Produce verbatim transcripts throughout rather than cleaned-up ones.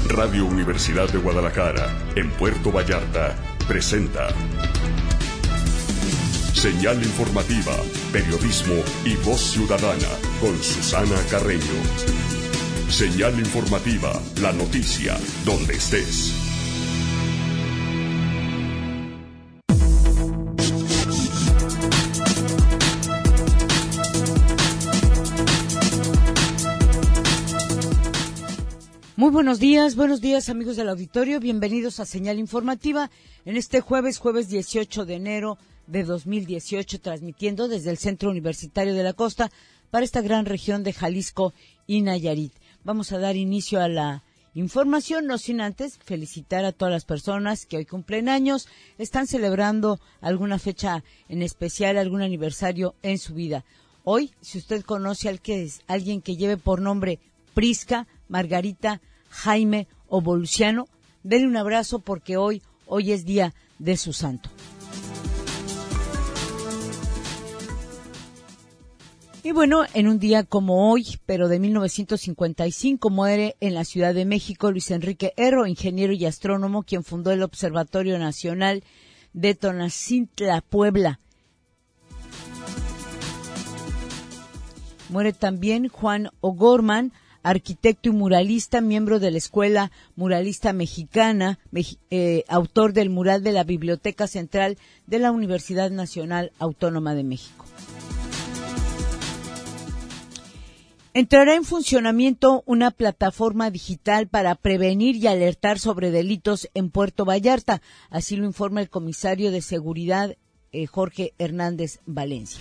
Radio Universidad de Guadalajara, en Puerto Vallarta, presenta Señal Informativa, Periodismo y Voz Ciudadana, con Susana Carreño. Señal Informativa, la noticia, donde estés. Muy buenos días, buenos días amigos del auditorio, bienvenidos a Señal Informativa en este jueves, jueves dieciocho de enero de dos mil dieciocho, transmitiendo desde el Centro Universitario de la Costa para esta gran región de Jalisco y Nayarit. Vamos a dar inicio a la información, no sin antes felicitar a todas las personas que hoy cumplen años, están celebrando alguna fecha en especial, algún aniversario en su vida. Hoy, si usted conoce a alguien que lleve por nombre Prisca, Margarita, Jaime o Voluciano, denle un abrazo porque hoy, hoy es día de su santo. Y bueno, en un día como hoy, pero de mil novecientos cincuenta y cinco, muere en la Ciudad de México Luis Enrique Erro, ingeniero y astrónomo, quien fundó el Observatorio Nacional de Tonacintla, Puebla. Muere también Juan O'Gorman, arquitecto y muralista, miembro de la Escuela Muralista Mexicana, eh, autor del mural de la Biblioteca Central de la Universidad Nacional Autónoma de México. Entrará en funcionamiento una plataforma digital para prevenir y alertar sobre delitos en Puerto Vallarta, así lo informa el comisario de Seguridad, eh, Jorge Hernández Valencia.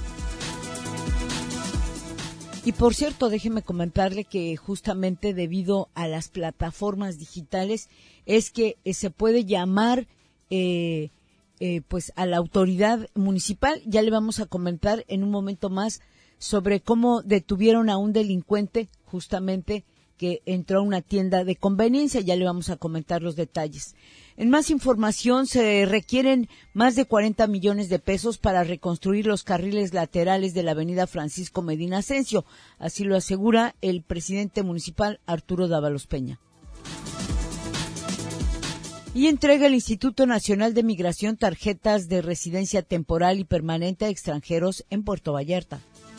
Y por cierto, déjeme comentarle que justamente debido a las plataformas digitales es que eh, se puede llamar eh, eh, pues a la autoridad municipal. Ya le vamos a comentar en un momento más sobre cómo detuvieron a un delincuente justamente que entró a una tienda de conveniencia. Ya le vamos a comentar los detalles. En más información, se requieren más de cuarenta millones de pesos para reconstruir los carriles laterales de la avenida Francisco Medina Asensio. Así lo asegura el presidente municipal Arturo Dávalos Peña. Y entrega el Instituto Nacional de Migración tarjetas de residencia temporal y permanente a extranjeros en Puerto Vallarta.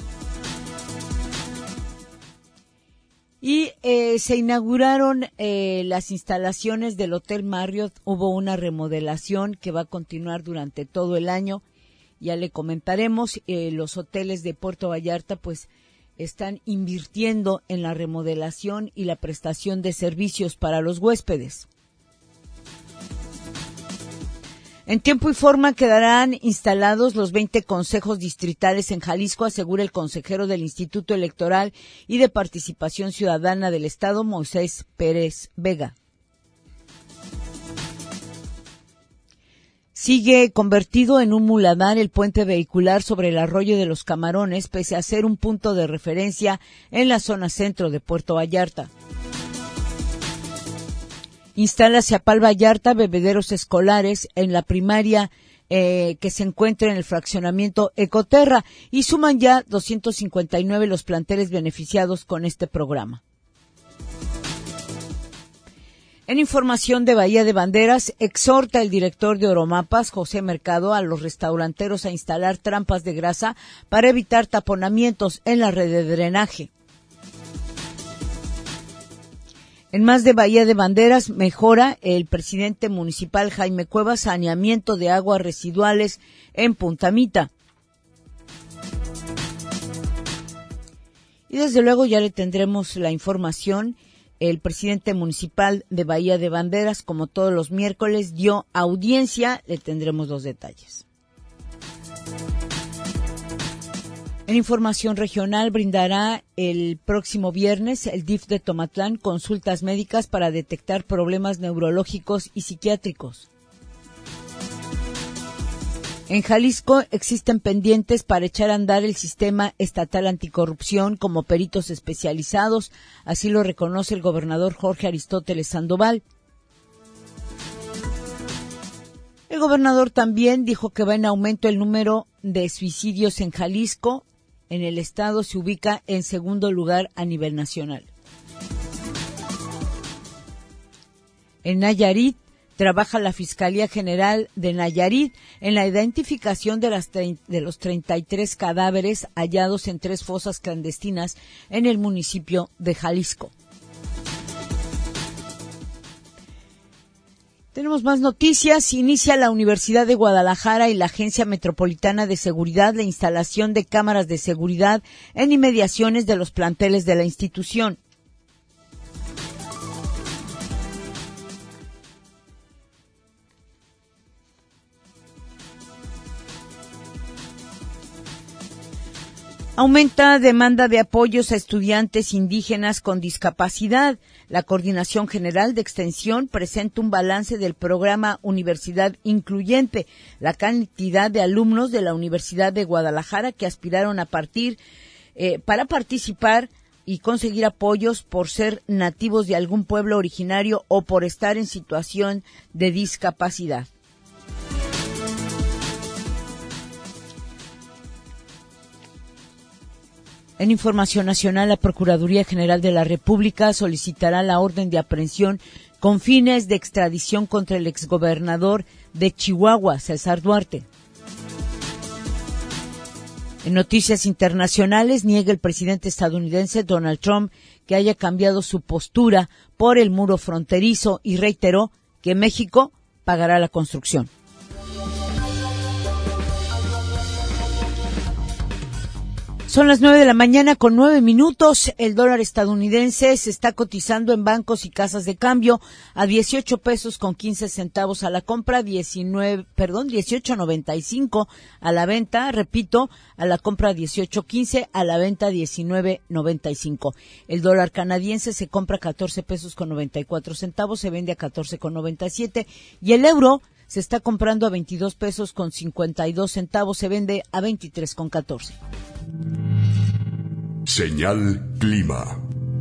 Y eh, se inauguraron eh, las instalaciones del Hotel Marriott. Hubo una remodelación que va a continuar durante todo el año. Ya le comentaremos, eh, los hoteles de Puerto Vallarta pues están invirtiendo en la remodelación y la prestación de servicios para los huéspedes. En tiempo y forma quedarán instalados los veinte consejos distritales en Jalisco, asegura el consejero del Instituto Electoral y de Participación Ciudadana del Estado, Moisés Pérez Vega. Sigue convertido en un muladar el puente vehicular sobre el arroyo de los Camarones, pese a ser un punto de referencia en la zona centro de Puerto Vallarta. Instala Ciapal Vallarta bebederos escolares en la primaria eh, que se encuentra en el fraccionamiento Ecoterra y suman ya doscientos cincuenta y nueve los planteles beneficiados con este programa. En información de Bahía de Banderas, exhorta el director de Oromapas, José Mercado, a los restauranteros a instalar trampas de grasa para evitar taponamientos en la red de drenaje. En más de Bahía de Banderas, mejora el presidente municipal Jaime Cuevas saneamiento de aguas residuales en Punta Mita. Y desde luego ya le tendremos la información. El presidente municipal de Bahía de Banderas, como todos los miércoles, dio audiencia. Le tendremos los detalles. En información regional, brindará el próximo viernes el D I F de Tomatlán consultas médicas para detectar problemas neurológicos y psiquiátricos. En Jalisco existen pendientes para echar a andar el sistema estatal anticorrupción como peritos especializados, así lo reconoce el gobernador Jorge Aristóteles Sandoval. El gobernador también dijo que va en aumento el número de suicidios en Jalisco. En el estado se ubica en segundo lugar a nivel nacional. En Nayarit, trabaja la Fiscalía General de Nayarit en la identificación de, las de los treinta y tres cadáveres hallados en tres fosas clandestinas en el municipio de Jalisco. Tenemos más noticias. Inicia la Universidad de Guadalajara y la Agencia Metropolitana de Seguridad la instalación de cámaras de seguridad en inmediaciones de los planteles de la institución. Aumenta demanda de apoyos a estudiantes indígenas con discapacidad. La Coordinación General de Extensión presenta un balance del programa Universidad Incluyente. La cantidad de alumnos de la Universidad de Guadalajara que aspiraron a partir eh, para participar y conseguir apoyos por ser nativos de algún pueblo originario o por estar en situación de discapacidad. En información nacional, la Procuraduría General de la República solicitará la orden de aprehensión con fines de extradición contra el exgobernador de Chihuahua, César Duarte. En noticias internacionales, niega el presidente estadounidense Donald Trump que haya cambiado su postura por el muro fronterizo y reiteró que México pagará la construcción. Son las nueve de la mañana con nueve minutos. El dólar estadounidense se está cotizando en bancos y casas de cambio a dieciocho pesos con quince centavos a la compra, diecinueve, perdón, dieciocho noventa y cinco a la venta. Repito, a la compra dieciocho quince, a la venta diecinueve noventa y cinco. El dólar canadiense se compra a catorce pesos con noventa y cuatro centavos, se vende a catorce con noventa y siete y el euro se está comprando a veintidós pesos con cincuenta y dos centavos, se vende a veintitrés con catorce. Señal Clima.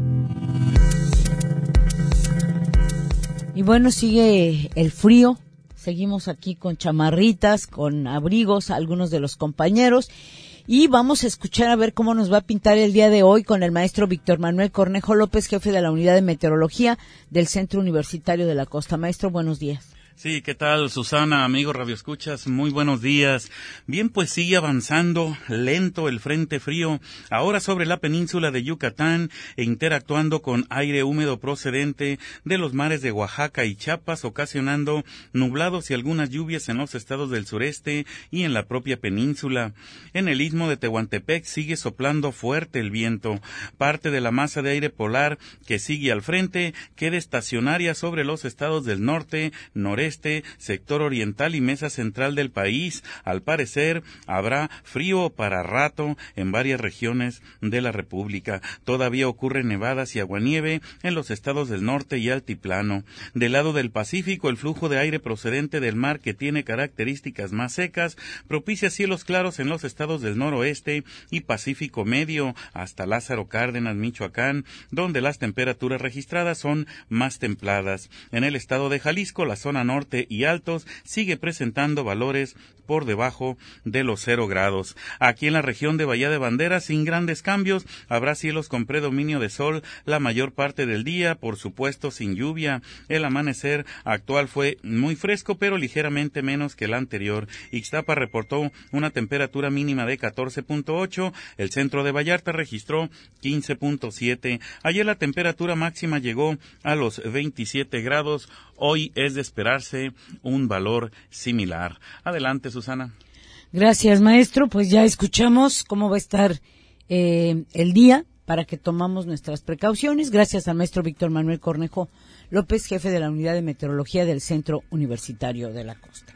Y bueno, sigue el frío. Seguimos aquí con chamarritas, con abrigos, algunos de los compañeros. Y vamos a escuchar a ver cómo nos va a pintar el día de hoy con el maestro Víctor Manuel Cornejo López, jefe de la Unidad de Meteorología del Centro Universitario de la Costa. Maestro, buenos días. Sí, ¿qué tal, Susana, amigos radioescuchas? Muy buenos días. Bien, pues sigue avanzando lento el frente frío, ahora sobre la península de Yucatán e interactuando con aire húmedo procedente de los mares de Oaxaca y Chiapas, ocasionando nublados y algunas lluvias en los estados del sureste y en la propia península. En el istmo de Tehuantepec sigue soplando fuerte el viento. Parte de la masa de aire polar que sigue al frente queda estacionaria sobre los estados del norte, noreste, Este, sector oriental y mesa central del país. Al parecer, habrá frío para rato en varias regiones de la República. Todavía ocurren nevadas y aguanieve en los estados del norte y altiplano. Del lado del Pacífico, el flujo de aire procedente del mar, que tiene características más secas, propicia cielos claros en los estados del noroeste y Pacífico medio, hasta Lázaro Cárdenas, Michoacán, donde las temperaturas registradas son más templadas. En el estado de Jalisco, la zona norte norte y altos sigue presentando valores por debajo de los cero grados. Aquí en la región de Bahía de Banderas, sin grandes cambios, habrá cielos con predominio de sol la mayor parte del día, por supuesto sin lluvia. El amanecer actual fue muy fresco, pero ligeramente menos que el anterior. Ixtapa reportó una temperatura mínima de catorce punto ocho, el centro de Vallarta registró quince punto siete. Ayer la temperatura máxima llegó a los veintisiete grados, hoy es de esperarse un valor similar. Adelante, Susana. Gracias, maestro. Pues ya escuchamos cómo va a estar eh, el día para que tomamos nuestras precauciones. Gracias al maestro Víctor Manuel Cornejo López, jefe de la Unidad de Meteorología del Centro Universitario de la Costa.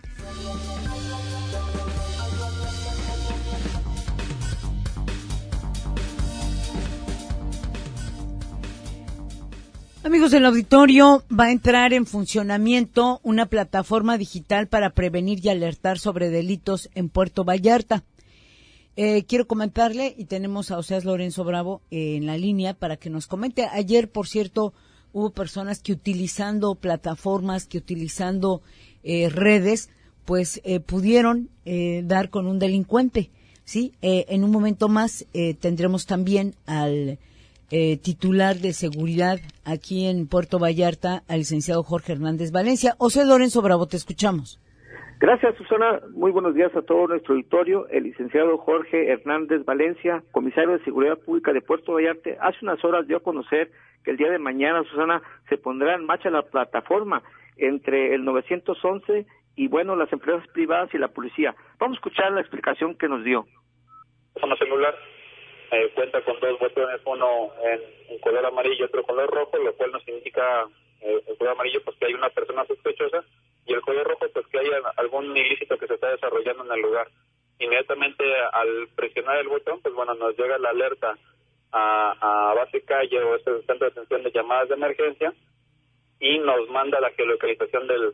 Amigos del auditorio, va a entrar en funcionamiento una plataforma digital para prevenir y alertar sobre delitos en Puerto Vallarta. Eh, quiero comentarle, y tenemos a Oseas Lorenzo Bravo eh, en la línea para que nos comente. Ayer, por cierto, hubo personas que utilizando plataformas, que utilizando eh, redes, pues eh, pudieron eh, dar con un delincuente, ¿sí? Eh, en un momento más eh, tendremos también al eh, titular de seguridad aquí en Puerto Vallarta, al licenciado Jorge Hernández Valencia. José Lorenzo Bravo, te escuchamos. Gracias, Susana. Muy buenos días a todo nuestro auditorio. El licenciado Jorge Hernández Valencia, comisario de Seguridad Pública de Puerto Vallarta, hace unas horas dio a conocer que el día de mañana, Susana, se pondrá en marcha la plataforma entre el nueve once y, bueno, las empresas privadas y la policía. Vamos a escuchar la explicación que nos dio. Teléfono celular eh, cuenta con dos botones, uno en, en color amarillo y otro color rojo, lo cual nos indica eh, el color amarillo pues que hay una persona sospechosa, y el color rojo pues que haya algún ilícito que se está desarrollando en el lugar. Inmediatamente al presionar el botón, pues bueno, nos llega la alerta a, a base calle o este centro de atención de llamadas de emergencia y nos manda la geolocalización del,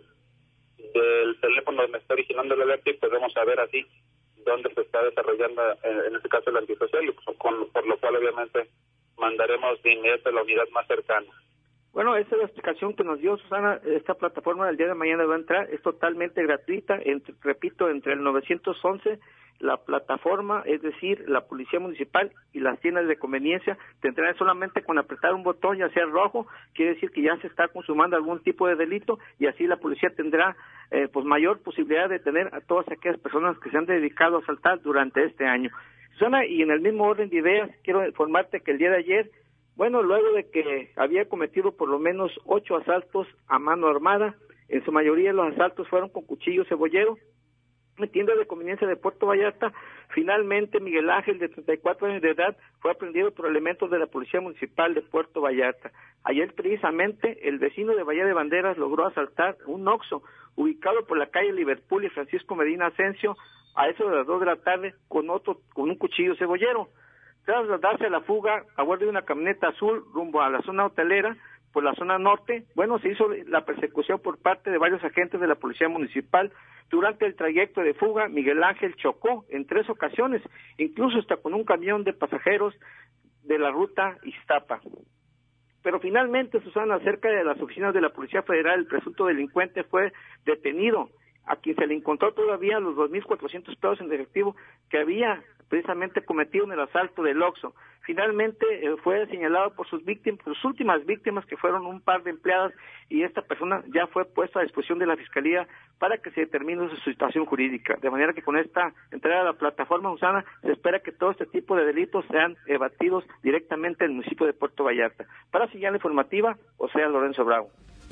del teléfono donde está originando el alerta, y podemos saber así dónde se está desarrollando en, en este caso el antisocial, y pues, con, por lo cual obviamente mandaremos de inmediato a la unidad más cercana. Bueno, esa es la explicación que nos dio Susana. Esta plataforma del día de mañana va a entrar, es totalmente gratuita, entre, repito, entre el nueve once, la plataforma, es decir, la Policía Municipal y las tiendas de conveniencia, tendrán solamente con apretar un botón, ya sea rojo, quiere decir que ya se está consumando algún tipo de delito, y así la policía tendrá eh, pues mayor posibilidad de tener a todas aquellas personas que se han dedicado a asaltar durante este año. Susana, y en el mismo orden de ideas, quiero informarte que el día de ayer, bueno, luego de que había cometido por lo menos ocho asaltos a mano armada, en su mayoría los asaltos fueron con cuchillo cebollero, en tienda de conveniencia de Puerto Vallarta, finalmente Miguel Ángel, de treinta y cuatro años de edad, fue aprendido por elementos de la Policía Municipal de Puerto Vallarta. Ayer precisamente el vecino de Bahía de Banderas logró asaltar un Oxxo ubicado por la calle Liverpool y Francisco Medina Asensio a eso de las dos de la tarde con otro, con un cuchillo cebollero. Tras darse a la fuga a bordo de una camioneta azul rumbo a la zona hotelera, por la zona norte, bueno, se hizo la persecución por parte de varios agentes de la Policía Municipal. Durante el trayecto de fuga, Miguel Ángel chocó en tres ocasiones, incluso hasta con un camión de pasajeros de la ruta Iztapa. Pero finalmente, Susana, cerca de las oficinas de la Policía Federal, el presunto delincuente fue detenido, a quien se le encontró todavía los dos mil cuatrocientos pesos en efectivo que había precisamente cometido en el asalto del Oxxo. Finalmente eh, fue señalado por sus víctimas, por sus últimas víctimas, que fueron un par de empleadas, y esta persona ya fue puesta a disposición de la Fiscalía para que se determine su situación jurídica. De manera que con esta entrada a la plataforma, Susana, se espera que todo este tipo de delitos sean ebatidos directamente en el municipio de Puerto Vallarta. Para Señal Informativa, Oseas Lorenzo Bravo.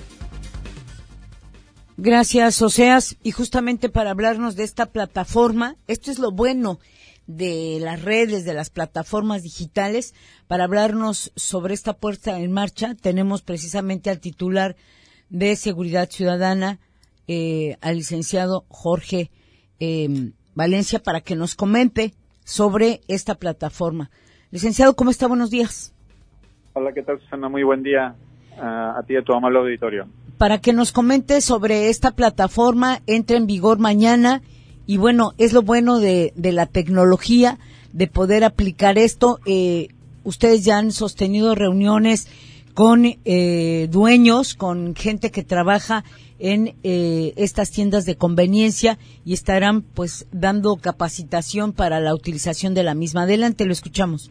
Gracias, Oseas. Y justamente para hablarnos de esta plataforma, esto es lo bueno de las redes, de las plataformas digitales. Para hablarnos sobre esta puesta en marcha, tenemos precisamente al titular de Seguridad Ciudadana, eh, al licenciado Jorge eh, Valencia, para que nos comente sobre esta plataforma. Licenciado, ¿cómo está? Buenos días. Hola, ¿qué tal, Susana? Muy buen día uh, a ti y a tu amable auditorio. Para que nos comente sobre esta plataforma, entra en vigor mañana. Y bueno, es lo bueno de, de la tecnología, de poder aplicar esto. Eh, ustedes ya han sostenido reuniones con eh, dueños, con gente que trabaja en eh, estas tiendas de conveniencia, y estarán pues dando capacitación para la utilización de la misma. Adelante, lo escuchamos.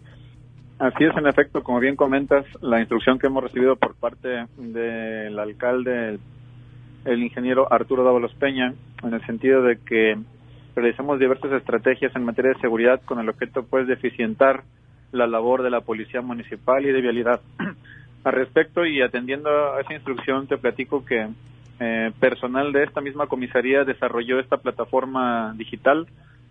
Así es, en efecto, como bien comentas, la instrucción que hemos recibido por parte del alcalde, el ingeniero Arturo Dávalos Peña, en el sentido de que realizamos diversas estrategias en materia de seguridad con el objeto pues de eficientar la labor de la Policía Municipal y de Vialidad. Al respecto, y atendiendo a esa instrucción, te platico que eh, personal de esta misma comisaría desarrolló esta plataforma digital.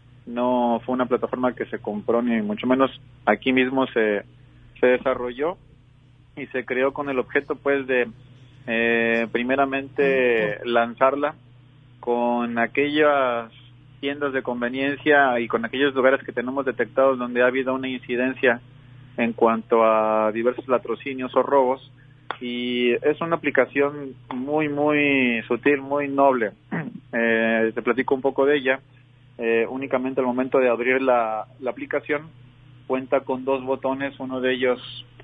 No fue una plataforma que se compró, ni mucho menos, aquí mismo se, se desarrolló y se creó con el objeto pues de Eh, primeramente lanzarla con aquellas tiendas de conveniencia y con aquellos lugares que tenemos detectados donde ha habido una incidencia en cuanto a diversos latrocinios o robos, y es una aplicación muy muy sutil, muy noble. Eh, te platico un poco de ella. Eh, únicamente al momento de abrir la, la aplicación cuenta con dos botones, uno de ellos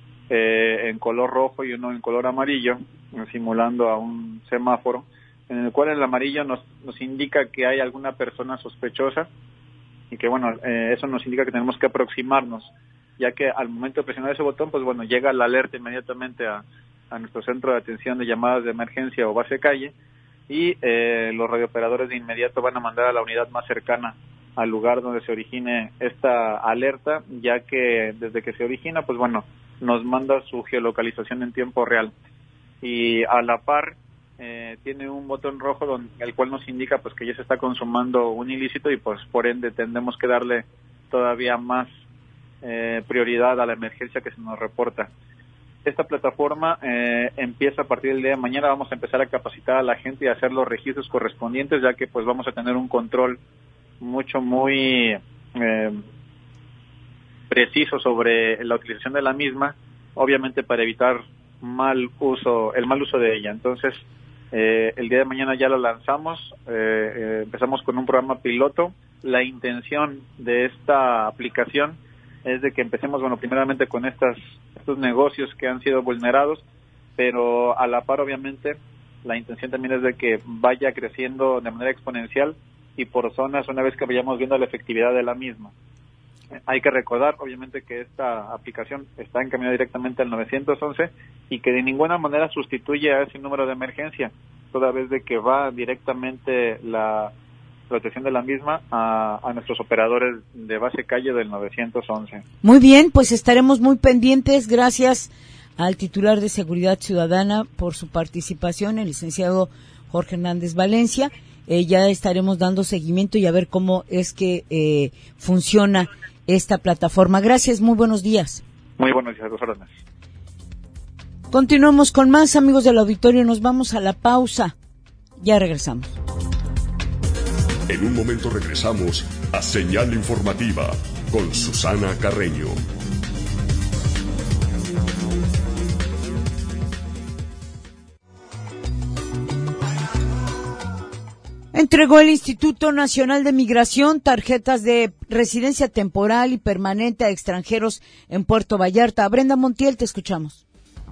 Eh, en color rojo y uno en color amarillo, simulando a un semáforo, en el cual el amarillo nos, nos indica que hay alguna persona sospechosa y que bueno, eh, eso nos indica que tenemos que aproximarnos, ya que al momento de presionar ese botón, pues bueno, llega la alerta inmediatamente a, a nuestro centro de atención de llamadas de emergencia o base calle, y eh, los radiooperadores de inmediato van a mandar a la unidad más cercana al lugar donde se origine esta alerta, ya que desde que se origina, pues bueno, nos manda su geolocalización en tiempo real. Y a la par, eh, tiene un botón rojo donde, el cual nos indica pues que ya se está consumando un ilícito, y pues por ende tendremos que darle todavía más eh, prioridad a la emergencia que se nos reporta. Esta plataforma eh, empieza a partir del día de mañana. Vamos a empezar a capacitar a la gente y a hacer los registros correspondientes, ya que pues vamos a tener un control mucho, muy eh, preciso sobre la utilización de la misma, obviamente para evitar mal uso, el mal uso de ella. Entonces, eh, el día de mañana ya lo lanzamos, eh, eh, empezamos con un programa piloto. La intención de esta aplicación es de que empecemos, bueno, primeramente con estas estos negocios que han sido vulnerados, pero a la par, obviamente, la intención también es de que vaya creciendo de manera exponencial y por zonas una vez que vayamos viendo la efectividad de la misma. Hay que recordar, obviamente, que esta aplicación está encaminada directamente al nueve once y que de ninguna manera sustituye a ese número de emergencia, toda vez de que va directamente la protección de la misma a, a nuestros operadores de base calle del nueve once. Muy bien, pues estaremos muy pendientes. Gracias al titular de Seguridad Ciudadana por su participación, el licenciado Jorge Hernández Valencia. Eh, ya estaremos dando seguimiento y a ver cómo es que eh, funciona esta plataforma. Gracias, muy buenos días. Muy buenos días, dos órdenes. Continuamos con más, amigos del auditorio. Nos vamos a la pausa. Ya regresamos. En un momento regresamos a Señal Informativa con Susana Carreño. Entregó el Instituto Nacional de Migración tarjetas de residencia temporal y permanente a extranjeros en Puerto Vallarta. Brenda Montiel, te escuchamos.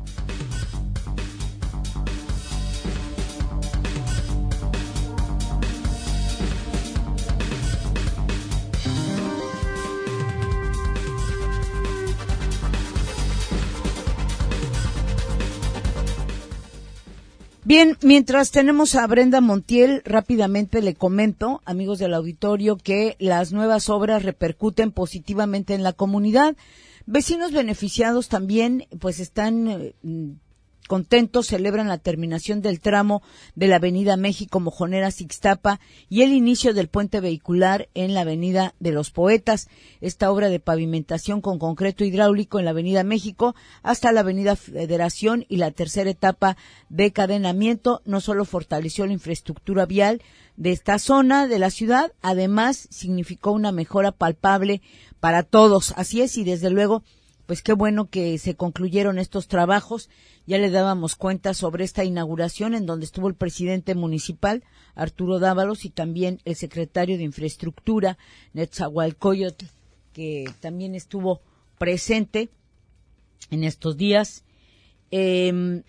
Bien, mientras tenemos a Brenda Montiel, rápidamente le comento, amigos del auditorio, que las nuevas obras repercuten positivamente en la comunidad. Vecinos beneficiados también, pues están eh, contentos, celebran la terminación del tramo de la Avenida México Mojoneras Ixtapa y el inicio del puente vehicular en la Avenida de los Poetas. Esta obra de pavimentación con concreto hidráulico en la Avenida México hasta la Avenida Federación y la tercera etapa de cadenamiento no solo fortaleció la infraestructura vial de esta zona de la ciudad, además significó una mejora palpable para todos. Así es, y desde luego, pues qué bueno que se concluyeron estos trabajos. Ya le dábamos cuenta sobre esta inauguración en donde estuvo el presidente municipal, Arturo Dávalos, y también el secretario de Infraestructura, Netzahualcóyotl, que también estuvo presente en estos días. Eh,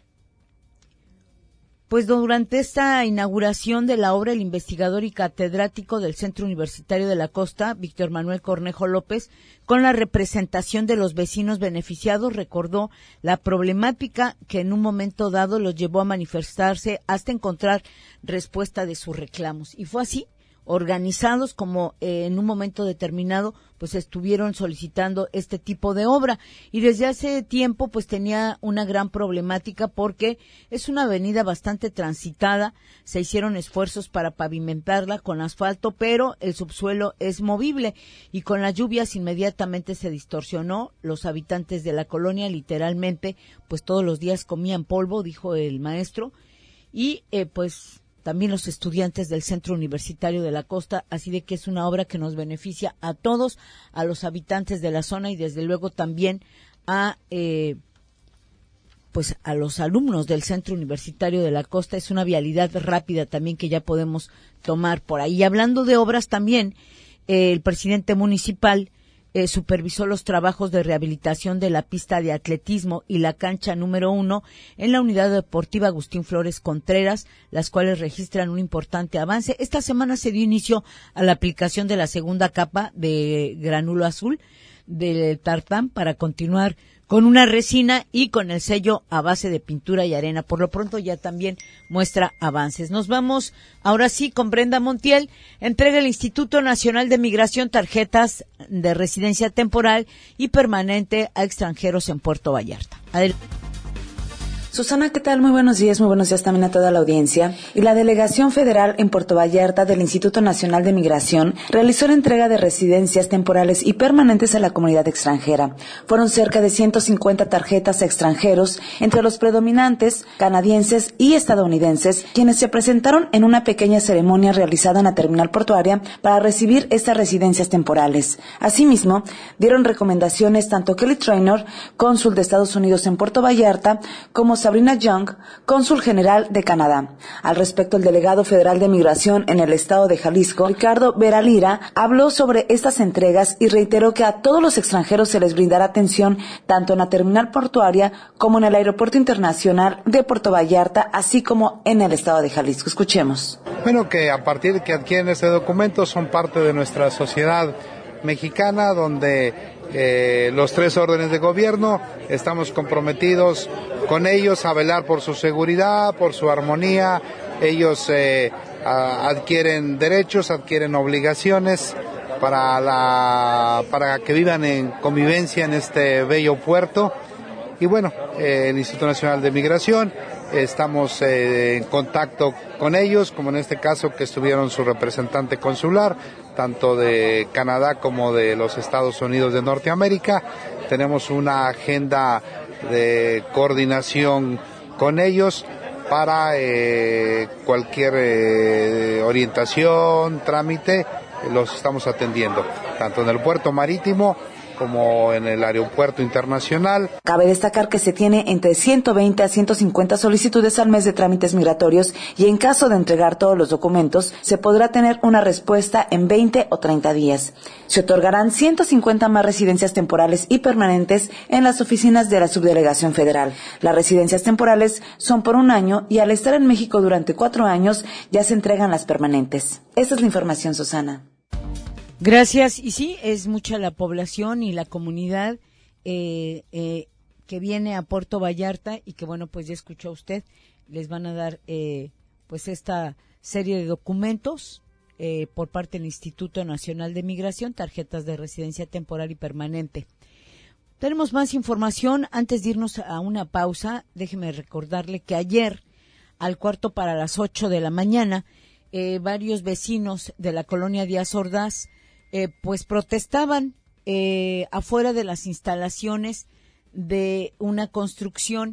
Pues durante esta inauguración de la obra, el investigador y catedrático del Centro Universitario de la Costa, Víctor Manuel Cornejo López, con la representación de los vecinos beneficiados, recordó la problemática que en un momento dado los llevó a manifestarse hasta encontrar respuesta de sus reclamos. Y fue así, organizados como eh, en un momento determinado pues estuvieron solicitando este tipo de obra, y desde hace tiempo pues tenía una gran problemática porque es una avenida bastante transitada. Se hicieron esfuerzos para pavimentarla con asfalto, pero el subsuelo es movible y con las lluvias inmediatamente se distorsionó. Los habitantes de la colonia literalmente pues todos los días comían polvo, dijo el maestro, y eh, pues también los estudiantes del Centro Universitario de la Costa, así de que es una obra que nos beneficia a todos, a los habitantes de la zona y desde luego también a eh, pues a los alumnos del Centro Universitario de la Costa. Es una vialidad rápida también que ya podemos tomar por ahí. Y hablando de obras también, eh, el presidente municipal Eh, supervisó los trabajos de rehabilitación de la pista de atletismo y la cancha número uno en la unidad deportiva Agustín Flores Contreras, las cuales registran un importante avance. Esta semana se dio inicio a la aplicación de la segunda capa de granulo azul del tartán para continuar con una resina y con el sello a base de pintura y arena. Por lo pronto ya también muestra avances. Nos vamos ahora sí con Brenda Montiel. Entrega el Instituto Nacional de Migración tarjetas de residencia temporal y permanente a extranjeros en Puerto Vallarta. Adelante. Susana, ¿qué tal? Muy buenos días, muy buenos días también a toda la audiencia. Y la Delegación Federal en Puerto Vallarta del Instituto Nacional de Migración realizó la entrega de residencias temporales y permanentes a la comunidad extranjera. Fueron cerca de ciento cincuenta tarjetas a extranjeros, entre los predominantes canadienses y estadounidenses, quienes se presentaron en una pequeña ceremonia realizada en la terminal portuaria para recibir estas residencias temporales. Asimismo, dieron recomendaciones tanto Kelly Traynor, cónsul de Estados Unidos en Puerto Vallarta, como Sabrina Young, cónsul general de Canadá. Al respecto, el delegado federal de Migración en el estado de Jalisco, Ricardo Veralira, habló sobre estas entregas y reiteró que a todos los extranjeros se les brindará atención tanto en la terminal portuaria como en el Aeropuerto Internacional de Puerto Vallarta, así como en el estado de Jalisco. Escuchemos. Bueno, que a partir de que adquieren este documento son parte de nuestra sociedad mexicana, donde eh, los tres órdenes de gobierno estamos comprometidos con ellos a velar por su seguridad, por su armonía. Ellos eh, a, adquieren derechos, adquieren obligaciones para la para que vivan en convivencia en este bello puerto. Y bueno, eh, el Instituto Nacional de Migración, estamos eh, en contacto con ellos, como en este caso que estuvieron su representante consular, tanto de Canadá como de los Estados Unidos de Norteamérica. Tenemos una agenda de coordinación con ellos para eh, cualquier eh, orientación, trámite, los estamos atendiendo, tanto en el puerto marítimo como en el aeropuerto internacional. Cabe destacar que se tiene entre ciento veinte a ciento cincuenta solicitudes al mes de trámites migratorios y en caso de entregar todos los documentos, se podrá tener una respuesta en veinte o treinta días. Se otorgarán ciento cincuenta más residencias temporales y permanentes en las oficinas de la Subdelegación Federal. Las residencias temporales son por un año y al estar en México durante cuatro años ya se entregan las permanentes. Esta es la información, Susana. Gracias. Y sí, es mucha la población y la comunidad eh, eh, que viene a Puerto Vallarta y que, bueno, pues ya escuchó usted, les van a dar eh, pues esta serie de documentos eh, por parte del Instituto Nacional de Migración, tarjetas de residencia temporal y permanente. Tenemos más información. Antes de irnos a una pausa, déjeme recordarle que ayer, al cuarto para las ocho de la mañana, eh, varios vecinos de la colonia Díaz Ordaz Eh, pues protestaban eh, afuera de las instalaciones de una construcción.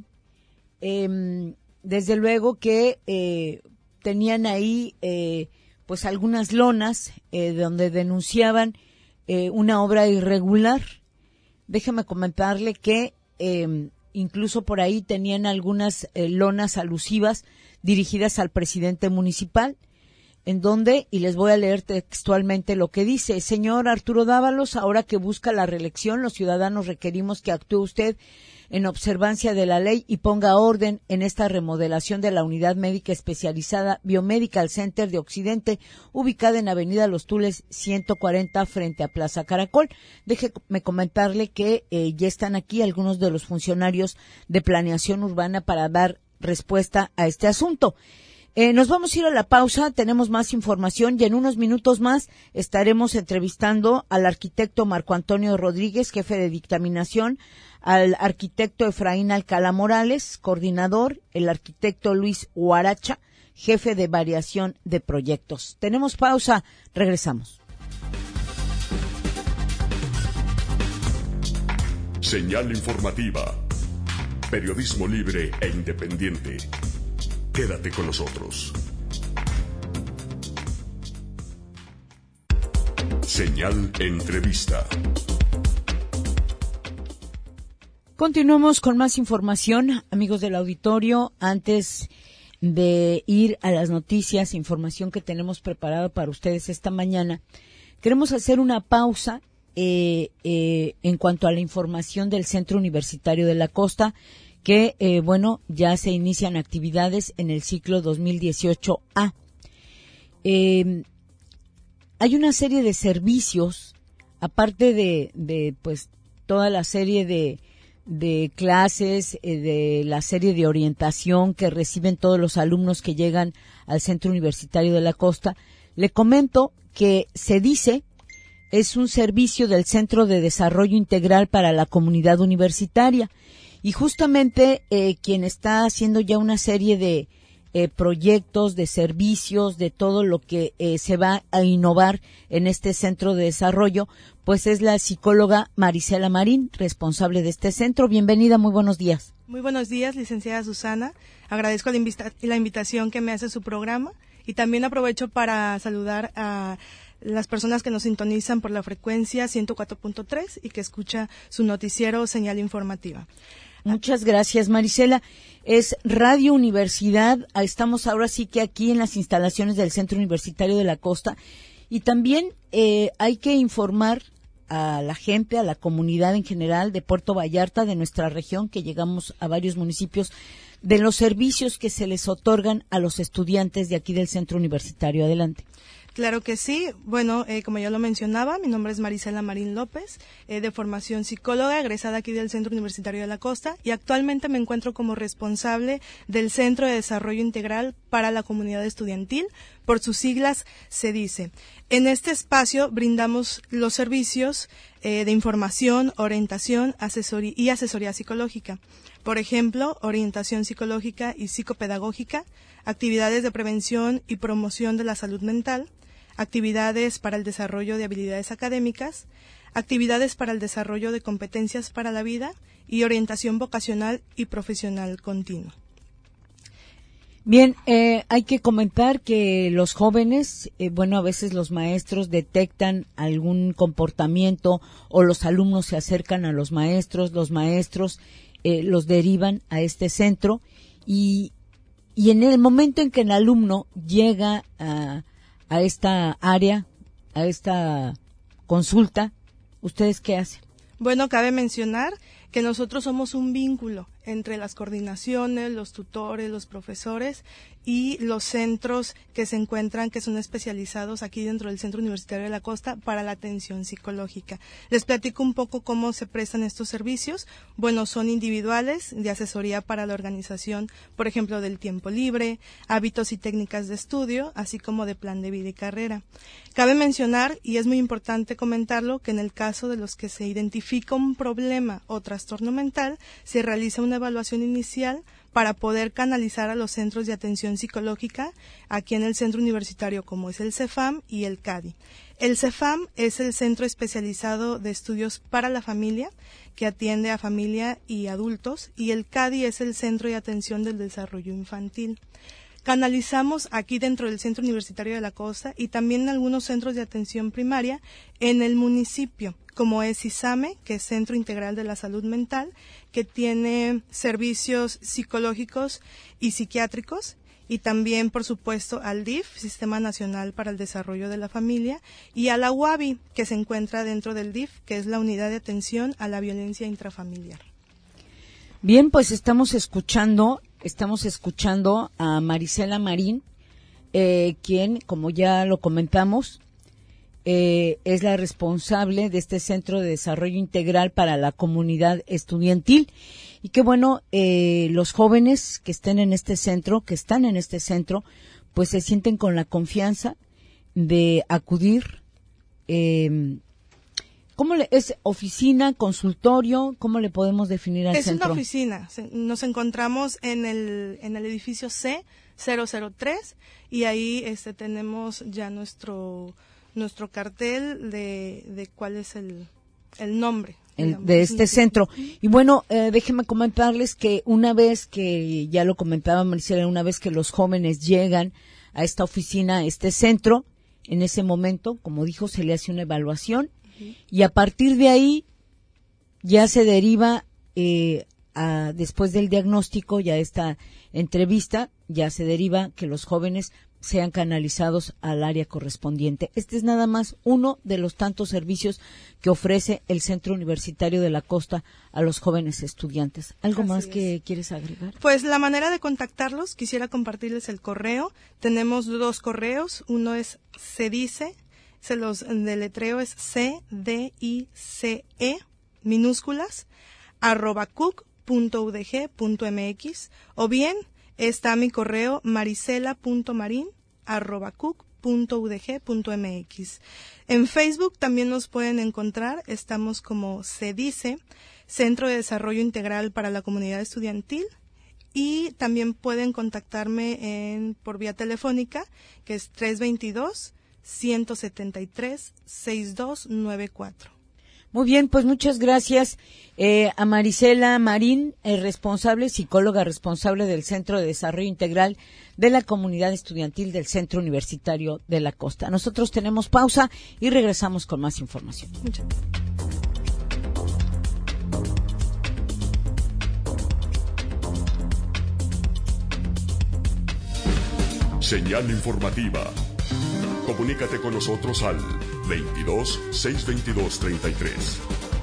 Eh, desde luego que eh, tenían ahí eh, pues algunas lonas eh, donde denunciaban eh, una obra irregular. Déjame comentarle que eh, incluso por ahí tenían algunas eh, lonas alusivas dirigidas al presidente municipal, en donde, y les voy a leer textualmente lo que dice: señor Arturo Dávalos, ahora que busca la reelección, los ciudadanos requerimos que actúe usted en observancia de la ley y ponga orden en esta remodelación de la unidad médica especializada Biomedical Center de Occidente, ubicada en Avenida Los Tules ciento cuarenta frente a Plaza Caracol. Déjeme comentarle que eh, ya están aquí algunos de los funcionarios de planeación urbana para dar respuesta a este asunto. Eh, nos vamos a ir a la pausa, tenemos más información y en unos minutos más estaremos entrevistando al arquitecto Marco Antonio Rodríguez, jefe de dictaminación, al arquitecto Efraín Alcalá Morales, coordinador, el arquitecto Luis Huaracha, jefe de variación de proyectos. Tenemos pausa, regresamos. Señal informativa. Periodismo libre e independiente. Quédate con nosotros. Señal Entrevista. Continuamos con más información, amigos del auditorio. Antes de ir a las noticias, información que tenemos preparada para ustedes esta mañana, queremos hacer una pausa eh, eh, en cuanto a la información del Centro Universitario de la Costa, que, eh, bueno, ya se inician actividades en el ciclo dos mil dieciocho A. Eh, hay una serie de servicios aparte de, de pues toda la serie de, de clases, eh, de la serie de orientación que reciben todos los alumnos que llegan al Centro Universitario de la Costa, le comento que se dice es un servicio del Centro de Desarrollo Integral para la Comunidad Universitaria y justamente eh, quien está haciendo ya una serie de eh, proyectos, de servicios, de todo lo que eh, se va a innovar en este centro de desarrollo, pues es la psicóloga Marisela Marín, responsable de este centro. Bienvenida, muy buenos días. Muy buenos días, licenciada Susana. Agradezco la, invita- la invitación que me hace su programa y también aprovecho para saludar a las personas que nos sintonizan por la frecuencia ciento cuatro punto tres y que escucha su noticiero Señal Informativa. Muchas gracias, Marisela. Es Radio Universidad, estamos ahora sí que aquí en las instalaciones del Centro Universitario de la Costa y también eh, hay que informar a la gente, a la comunidad en general de Puerto Vallarta, de nuestra región, que llegamos a varios municipios, de los servicios que se les otorgan a los estudiantes de aquí del Centro Universitario. Adelante. Claro que sí. Bueno, eh, como ya lo mencionaba, mi nombre es Marisela Marín López, eh, de formación psicóloga, egresada aquí del Centro Universitario de la Costa, y actualmente me encuentro como responsable del Centro de Desarrollo Integral para la Comunidad Estudiantil, por sus siglas CEDICE. En este espacio brindamos los servicios eh, de información, orientación, asesoría y asesoría psicológica. Por ejemplo, orientación psicológica y psicopedagógica, actividades de prevención y promoción de la salud mental, actividades para el desarrollo de habilidades académicas, actividades para el desarrollo de competencias para la vida y orientación vocacional y profesional continua. Bien, eh, hay que comentar que los jóvenes, eh, bueno, a veces los maestros detectan algún comportamiento o los alumnos se acercan a los maestros, los maestros eh, los derivan a este centro y, y en el momento en que el alumno llega a, a esta área, a esta consulta, ¿ustedes qué hacen? Bueno, cabe mencionar que nosotros somos un vínculo entre las coordinaciones, los tutores, los profesores y los centros que se encuentran, que son especializados aquí dentro del Centro Universitario de la Costa para la atención psicológica. Les platico un poco cómo se prestan estos servicios. Bueno, son individuales de asesoría para la organización, por ejemplo, del tiempo libre, hábitos y técnicas de estudio, así como de plan de vida y carrera. Cabe mencionar, y es muy importante comentarlo, que en el caso de los que se identifica un problema o trastorno mental, se realiza una evaluación inicial para poder canalizar a los centros de atención psicológica aquí en el centro universitario, como es el CEFAM y el CADI. El CEFAM es el Centro Especializado de Estudios para la Familia, que atiende a familia y adultos, y el CADI es el Centro de Atención del Desarrollo Infantil. Canalizamos aquí dentro del Centro Universitario de la Costa y también en algunos centros de atención primaria en el municipio, como es ISAME, que es Centro Integral de la Salud Mental, que tiene servicios psicológicos y psiquiátricos, y también, por supuesto, al D I F, Sistema Nacional para el Desarrollo de la Familia, y a la U A B I, que se encuentra dentro del D I F, que es la Unidad de Atención a la Violencia Intrafamiliar. Bien, pues estamos escuchando, estamos escuchando a Marisela Marín, eh, quien, como ya lo comentamos, eh, es la responsable de este Centro de Desarrollo Integral para la Comunidad Estudiantil. Y que bueno, eh, los jóvenes que estén en este centro, que están en este centro, pues se sienten con la confianza de acudir. Eh, ¿Cómo le, es oficina, consultorio? ¿Cómo le podemos definir al es centro? Es una oficina. Nos encontramos en el en el edificio C cero cero tres y ahí este tenemos ya nuestro nuestro cartel de, de cuál es el, el nombre. El, de este centro. Y bueno, eh, déjenme comentarles que una vez que, ya lo comentaba Marisela, una vez que los jóvenes llegan a esta oficina, a este centro, en ese momento, como dijo, se le hace una evaluación uh-huh. y a partir de ahí ya se deriva, eh, a, después del diagnóstico, ya esta entrevista, ya se deriva que los jóvenes sean canalizados al área correspondiente. Este es nada más uno de los tantos servicios que ofrece el Centro Universitario de la Costa a los jóvenes estudiantes. ¿Algo Así más es. que quieres agregar? Pues la manera de contactarlos, quisiera compartirles el correo. Tenemos dos correos, uno es cedice se los deletreo, es C D I C E, minúsculas, arroba cuc punto u d g punto m x, o bien está mi correo marisela punto marin arroba cuc punto u d g punto m x. En Facebook también nos pueden encontrar, estamos como CEDICE, Centro de Desarrollo Integral para la Comunidad Estudiantil, y también pueden contactarme en por vía telefónica, que es tres dos dos, uno siete tres, seis dos nueve cuatro. Muy bien, pues muchas gracias eh, a Marisela Marín, eh, responsable, psicóloga responsable del Centro de Desarrollo Integral de la Comunidad Estudiantil del Centro Universitario de la Costa. Nosotros tenemos pausa y regresamos con más información. Muchas gracias. Señal informativa. Comunícate con nosotros al veintidós, seiscientos veintidós, treinta y tres.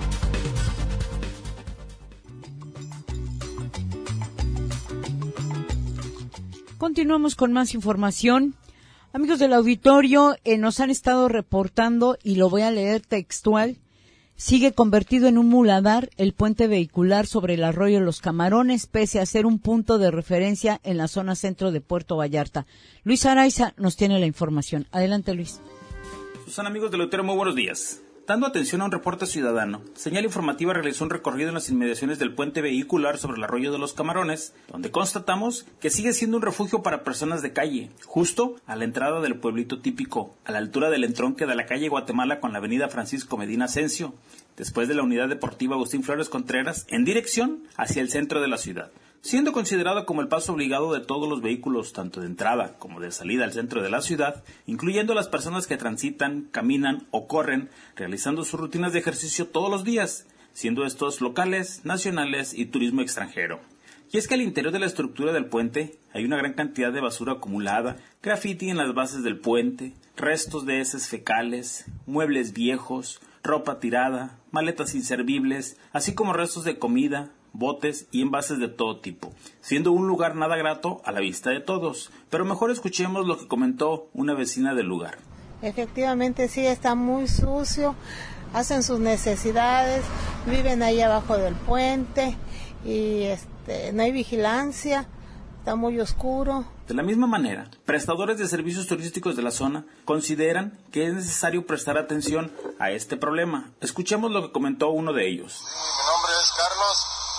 Continuamos con más información. Amigos del auditorio, eh, nos han estado reportando, y lo voy a leer textual, sigue convertido en un muladar el puente vehicular sobre el arroyo Los Camarones, pese a ser un punto de referencia en la zona centro de Puerto Vallarta. Luis Araiza nos tiene la información. Adelante, Luis. Susana, amigos del auditorio, muy buenos días. Dando atención a un reporte ciudadano, Señal Informativa realizó un recorrido en las inmediaciones del puente vehicular sobre el arroyo de Los Camarones, donde constatamos que sigue siendo un refugio para personas de calle, justo a la entrada del pueblito típico, a la altura del entronque de la calle Guatemala con la avenida Francisco Medina Asensio, después de la unidad deportiva Agustín Flores Contreras, en dirección hacia el centro de la ciudad, siendo considerado como el paso obligado de todos los vehículos, tanto de entrada como de salida al centro de la ciudad, incluyendo las personas que transitan, caminan o corren, realizando sus rutinas de ejercicio todos los días, siendo estos locales, nacionales y turismo extranjero. Y es que al interior de la estructura del puente hay una gran cantidad de basura acumulada, graffiti en las bases del puente, restos de heces fecales, muebles viejos, ropa tirada, maletas inservibles, así como restos de comida, botes y envases de todo tipo, siendo un lugar nada grato a la vista de todos. Pero mejor escuchemos lo que comentó una vecina del lugar. Efectivamente sí, está muy sucio, hacen sus necesidades, viven ahí abajo del puente y este, no hay vigilancia, está muy oscuro. De la misma manera, prestadores de servicios turísticos de la zona consideran que es necesario prestar atención a este problema. Escuchemos lo que comentó uno de ellos. Sí, mi nombre es Carlos.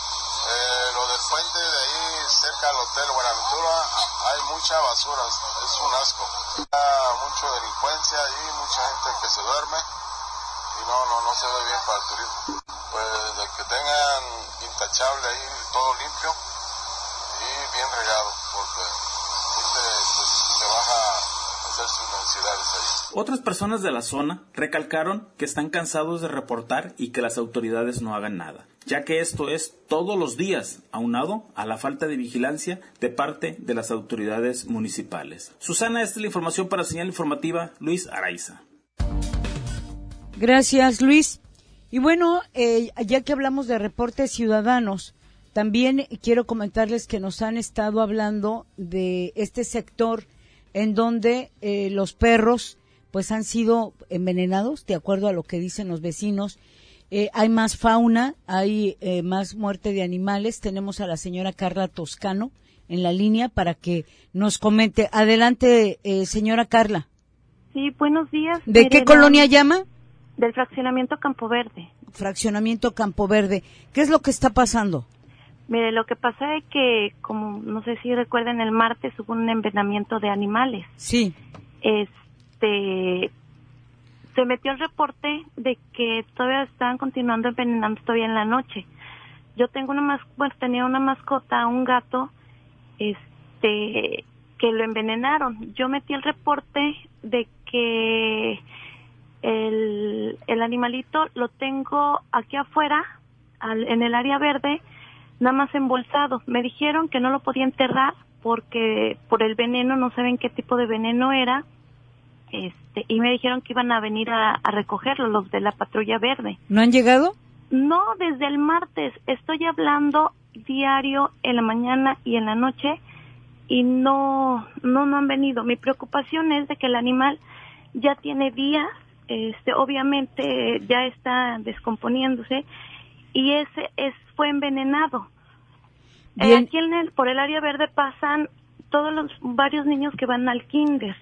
Eh, lo del puente de ahí cerca al Hotel Buenaventura hay mucha basura, es un asco. Hay mucha delincuencia y mucha gente que se duerme y no, no, no se ve bien para el turismo. Pues de que tengan intachable ahí todo limpio y bien regado, porque pues, se baja a hacer sus necesidades ahí. Otras personas de la zona recalcaron que están cansados de reportar y que las autoridades no hagan nada, ya que esto es todos los días, aunado a la falta de vigilancia de parte de las autoridades municipales. Susana, esta es la información para Señal Informativa, Luis Araiza. Gracias, Luis. Y bueno, eh, ya que hablamos de reportes ciudadanos, también quiero comentarles que nos han estado hablando de este sector en donde eh, los perros pues han sido envenenados, de acuerdo a lo que dicen los vecinos. Eh, hay más fauna, hay eh, más muerte de animales. Tenemos a la señora Carla Toscano en la línea para que nos comente. Adelante, eh, señora Carla. Sí, buenos días. ¿De Mire, qué colonia llama? Del fraccionamiento Campo Verde. Fraccionamiento Campo Verde. ¿Qué es lo que está pasando? Mire, lo que pasa es que, como no sé si recuerdan, el martes hubo un envenenamiento de animales. Sí. Este, se metió el reporte de que todavía estaban continuando envenenando todavía en la noche. Yo tengo una mas, bueno, tenía una mascota, un gato, este, que lo envenenaron. Yo metí el reporte de que el, el animalito lo tengo aquí afuera, al, en el área verde, nada más embolsado. Me dijeron que no lo podía enterrar porque por el veneno, no saben qué tipo de veneno era, este, y me dijeron que iban a venir a, a recogerlo, los de la patrulla verde. ¿No han llegado? No, desde el martes. Estoy hablando diario en la mañana y en la noche y no, no, no han venido. Mi preocupación es de que el animal ya tiene días este, obviamente ya está descomponiéndose y ese es fue envenenado. Eh, aquí en el, por el área verde pasan todos los varios niños que van al kinder.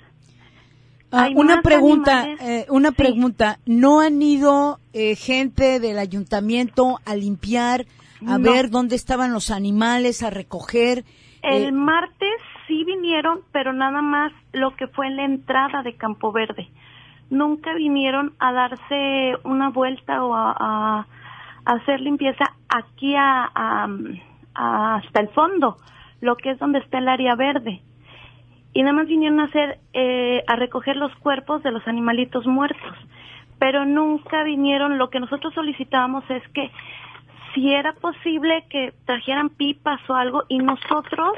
Ah, una pregunta, eh, una sí. pregunta. ¿No han ido eh, gente del ayuntamiento a limpiar, a no. ver dónde estaban los animales, a recoger? El eh, martes sí vinieron, pero nada más lo que fue en la entrada de Campo Verde. Nunca vinieron a darse una vuelta o a, a, a hacer limpieza aquí a, a, a hasta el fondo, lo que es donde está el área verde. Y nada más vinieron a hacer, eh, a recoger los cuerpos de los animalitos muertos. Pero nunca vinieron, lo que nosotros solicitábamos es que si era posible que trajeran pipas o algo y nosotros,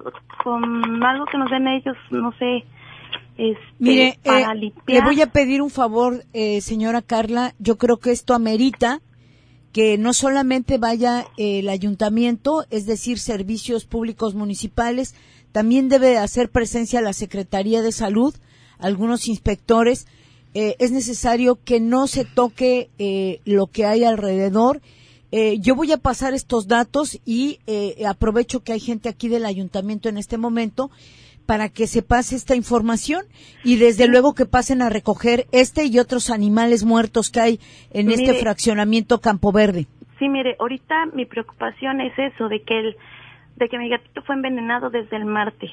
con algo que nos den ellos, no sé, este, Mire, para eh, limpiar. le voy a pedir un favor, eh, señora Carla, yo creo que esto amerita que no solamente vaya eh, el ayuntamiento, es decir, servicios públicos municipales, también debe hacer presencia la Secretaría de Salud, algunos inspectores. Eh, es necesario que no se toque eh, lo que hay alrededor. Eh, yo voy a pasar estos datos y eh, aprovecho que hay gente aquí del ayuntamiento en este momento para que se pase esta información y desde luego que pasen a recoger este y otros animales muertos que hay en mire, este fraccionamiento Campo Verde. Sí, mire, ahorita mi preocupación es eso, de que el de que mi gatito fue envenenado desde el martes.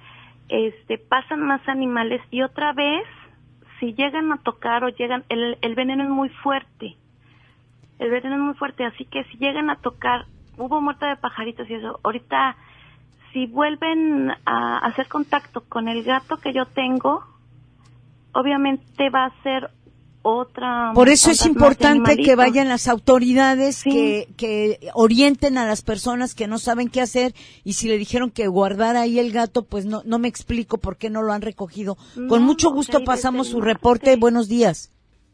Este, pasan más animales y otra vez, si llegan a tocar o llegan, el, el veneno es muy fuerte. El veneno es muy fuerte, así que si llegan a tocar, hubo muerte de pajaritos y eso, ahorita, si vuelven a hacer contacto con el gato que yo tengo, obviamente va a ser otra. Por eso es importante que vayan las autoridades, sí. que, que orienten a las personas que no saben qué hacer, y si le dijeron que guardara ahí el gato, pues no, no me explico por qué no lo han recogido. No, Con mucho gusto okay, pasamos su reporte. Sí. Buenos días.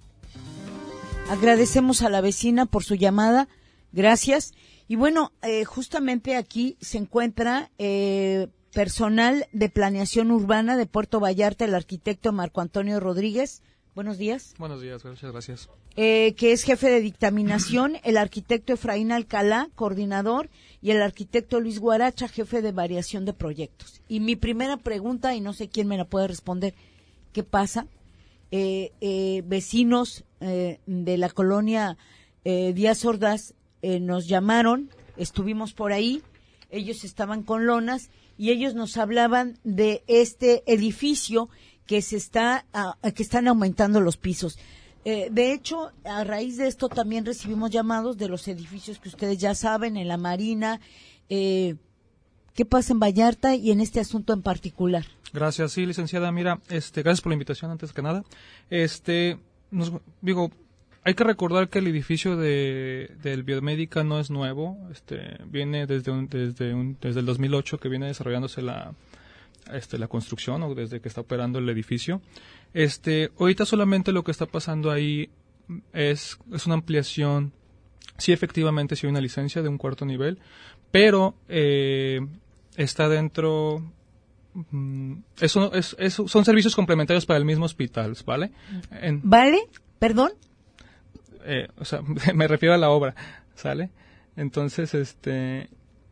Agradecemos a la vecina por su llamada. Gracias. Y bueno, eh, justamente aquí se encuentra eh, personal de planeación urbana de Puerto Vallarta, el arquitecto Marco Antonio Rodríguez. Buenos días. Buenos días, muchas gracias. Eh, que es jefe de dictaminación, el arquitecto Efraín Alcalá, coordinador, y el arquitecto Luis Guaracha, jefe de variación de proyectos. Y mi primera pregunta, y no sé quién me la puede responder, ¿qué pasa? Eh, eh, vecinos eh, de la colonia eh, Díaz Ordaz eh, nos llamaron, estuvimos por ahí, ellos estaban con lonas y ellos nos hablaban de este edificio que se está uh, que están aumentando los pisos. Eh, de hecho, a raíz de esto también recibimos llamados de los edificios que ustedes ya saben, en la Marina. Eh, ¿Qué pasa en Vallarta y en este asunto en particular? Gracias, sí, licenciada. Mira, este, gracias por la invitación antes que nada. Este, nos, digo, hay que recordar que el edificio de del Biomédica no es nuevo. Este, viene desde un, desde un, desde el dos mil ocho que viene desarrollándose la Este, la construcción o desde que está operando el edificio. Este, ahorita solamente lo que está pasando ahí es, es una ampliación. Sí, efectivamente, sí hay una licencia de un cuarto nivel, pero eh, está dentro. Mm, eso, es, es, son servicios complementarios para el mismo hospital, ¿vale? En, ¿Vale? ¿Perdón? Eh, o sea, me refiero a la obra, ¿sale? Entonces, este,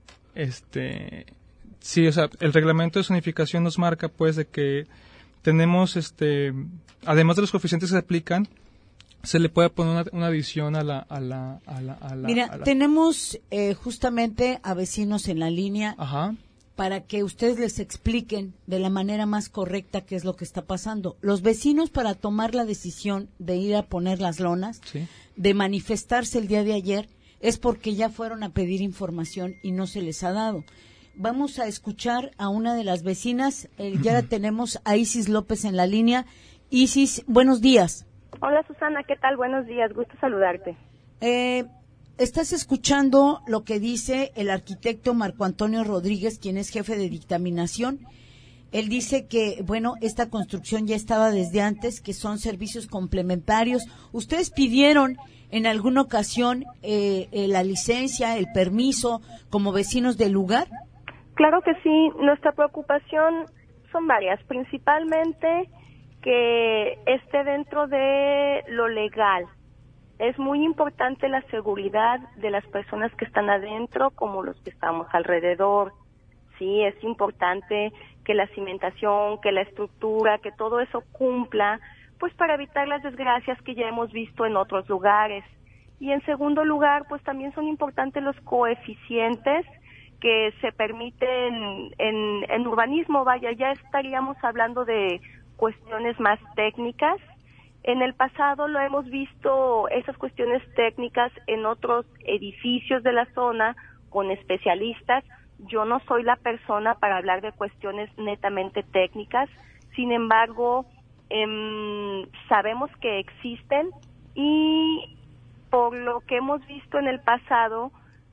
este. Sí, o sea, el reglamento de zonificación nos marca, pues, de que tenemos, este, además de los coeficientes que se aplican, se le puede poner una, una adición a la, a la, a la, a la Mira, a la... tenemos eh, justamente a vecinos en la línea. Ajá. Para que ustedes les expliquen de la manera más correcta qué es lo que está pasando. Los vecinos, para tomar la decisión de ir a poner las lonas, sí. de manifestarse el día de ayer, es porque ya fueron a pedir información y no se les ha dado. Vamos a escuchar a una de las vecinas, eh, ya la tenemos a Isis López en la línea. Isis, buenos días. Hola Susana, ¿qué tal? Buenos días, gusto saludarte. Eh, estás escuchando lo que dice el arquitecto Marco Antonio Rodríguez, quien es jefe de dictaminación. Él dice que, bueno, esta construcción ya estaba desde antes, que son servicios complementarios. ¿Ustedes pidieron en alguna ocasión eh, eh, la licencia, el permiso, como vecinos del lugar? Claro que sí, nuestra preocupación son varias, principalmente que esté dentro de lo legal. Es muy importante la seguridad de las personas que están adentro como los que estamos alrededor. Sí, es importante que la cimentación, que la estructura, que todo eso cumpla, pues para evitar las desgracias que ya hemos visto en otros lugares. Y en segundo lugar, pues también son importantes los coeficientes que se permiten en, en urbanismo. Vaya, ya estaríamos hablando de cuestiones más técnicas. En el pasado lo hemos visto, esas cuestiones técnicas en otros edificios de la zona con especialistas. Yo no soy la persona para hablar de cuestiones netamente técnicas, sin embargo, eh, sabemos que existen y por lo que hemos visto en el pasado,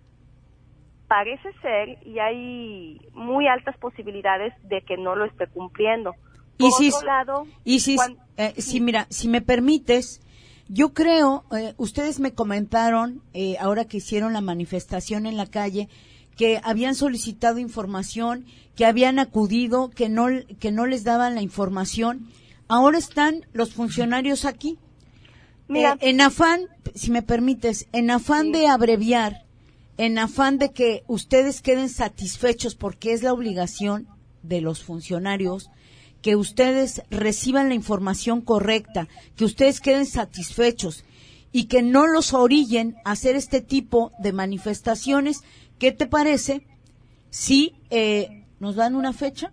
parece ser y hay muy altas posibilidades de que no lo esté cumpliendo. Por Isis, otro lado, Isis cuando, eh, sí. sí, mira, si me permites, yo creo, eh, ustedes me comentaron, eh, ahora que hicieron la manifestación en la calle, que habían solicitado información, que habían acudido, que no, que no les daban la información. Ahora están los funcionarios aquí. Mira, eh, en afán, si me permites, en afán sí. de abreviar, en afán de que ustedes queden satisfechos, porque es la obligación de los funcionarios, que ustedes reciban la información correcta, que ustedes queden satisfechos y que no los orillen a hacer este tipo de manifestaciones. ¿Qué te parece si eh, nos dan una fecha?